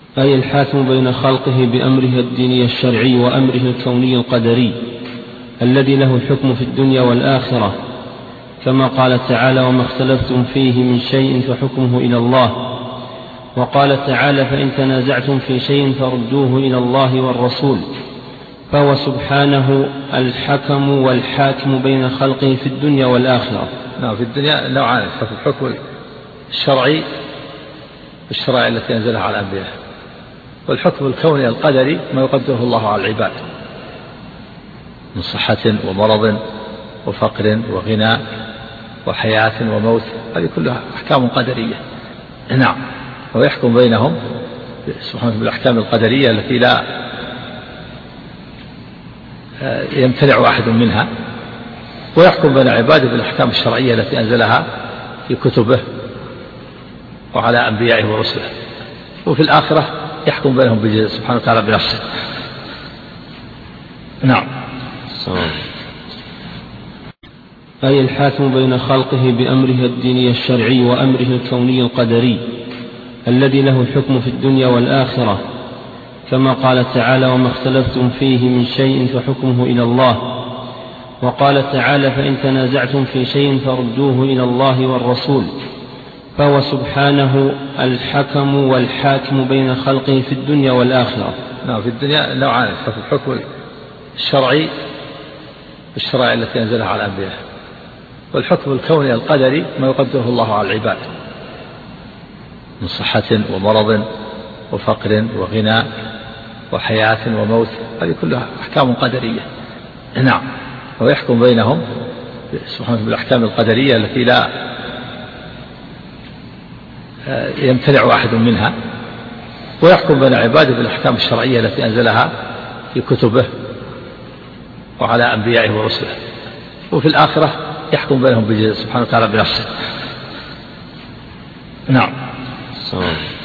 أي الحاكم بين خلقه بأمره الديني الشرعي وأمره الكوني القدري الذي له الحكم في الدنيا والآخرة، كما قال تعالى: وما اختلفتم فيه من شيء فحكمه إلى الله. وقال تعالى: فإن تنازعتم في شيء فردوه إلى الله والرسول. فهو سبحانه الحكم والحاكم بين خلقه في الدنيا والآخرة. في الدنيا نوعان: الحكم الشرعي الشرائع التي أنزلها على الأنبياء، والحكم الكوني القدري ما يقدره الله على العباد من صحة ومرض وفقر وغنى وحياة وموت، هذه كلها أحكام قدرية. نعم. ويحكم بينهم سبحانه بالأحكام القدرية التي لا يمتنع أحد منها، ويحكم بين عباده بالأحكام الشرعية التي أنزلها في كتبه وعلى أنبيائه ورسله، وفي الآخرة يحكم بينهم سبحانه وتعالى بنفسه. نعم. أي الحاكم بين خلقه بأمره الديني الشرعي وأمره الكوني القدري الذي له الحكم في الدنيا والآخرة، كما قال تعالى: وما اختلفتم فيه من شيء فحكمه إلى الله. وقال تعالى: فإن تنازعتم في شيء فردوه إلى الله والرسول. فهو سبحانه الحكم والحاكم بين خلقه في الدنيا والآخرة. في الدنيا نوعان: الحكم الشرعي الشرائع التي أنزلها على الأنبياء، والحكم الكوني القدري ما يقدره الله على العباد من صحة ومرض وفقر وغنى وحياة وموت، هذه كلها أحكام قدرية. نعم. ويحكم بينهم سبحانه بالأحكام القدرية التي لا يمتنع أحد منها، ويحكم بين عباده بالأحكام الشرعية التي أنزلها في كتبه وعلى أنبيائه ورسله، وفي الآخرة يحكم بينهم سبحانه وتعالى بنفسه. نعم.